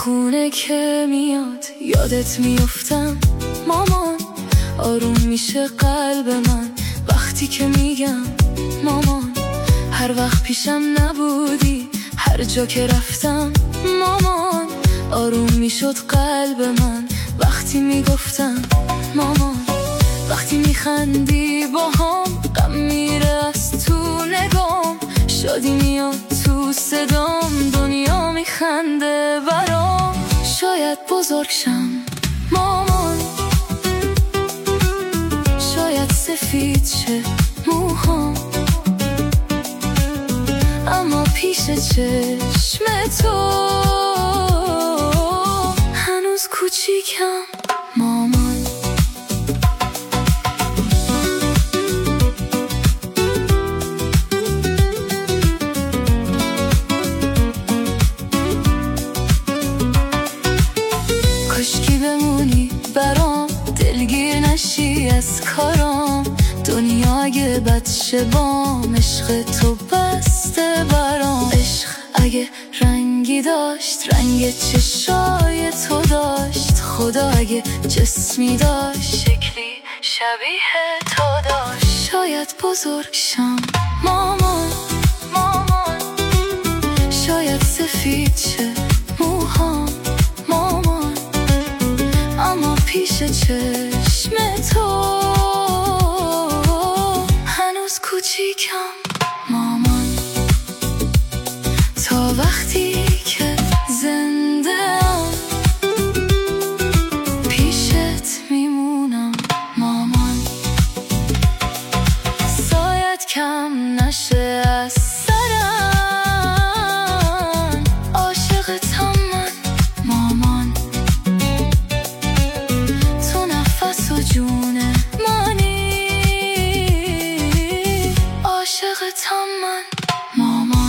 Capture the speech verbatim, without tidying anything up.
خونه که میاد یادت میفتم مامان. آروم میشه قلب من وقتی که میگم مامان. هر وقت پیشم نبودی هر جا که رفتم مامان. آروم میشد قلب من وقتی میگفتم مامان. وقتی میخندی با هم غم میره از تو نگام. شادی میاد تو صدام دنیا میخنده برام. شاید بزرگ شم مامان، شاید سفید شه موهام، اما پیش چشم تو هنوز کوچیکم مامان. کاشکی بمونی برام، دلگیر نشی از کارام. دنیا اگه بد شه بام، عشق تو بسته برام. عشق اگه رنگی داشت رنگ چشای تو داشت. خدا اگه جسمی داشت شکلی شبیه تو داشت. شاید بزرگ شم مامان، مامان. شاید سفید شه موهام مامان، اما پیش چشم تو هنوز کوچیکم مامان. تا وقتی که زنده‌ام پیشت میمونم مامان. سایت کم نشه از سرم، عاشقتم من مامان. تو نفس و جون منی، عاشقتم من مامان.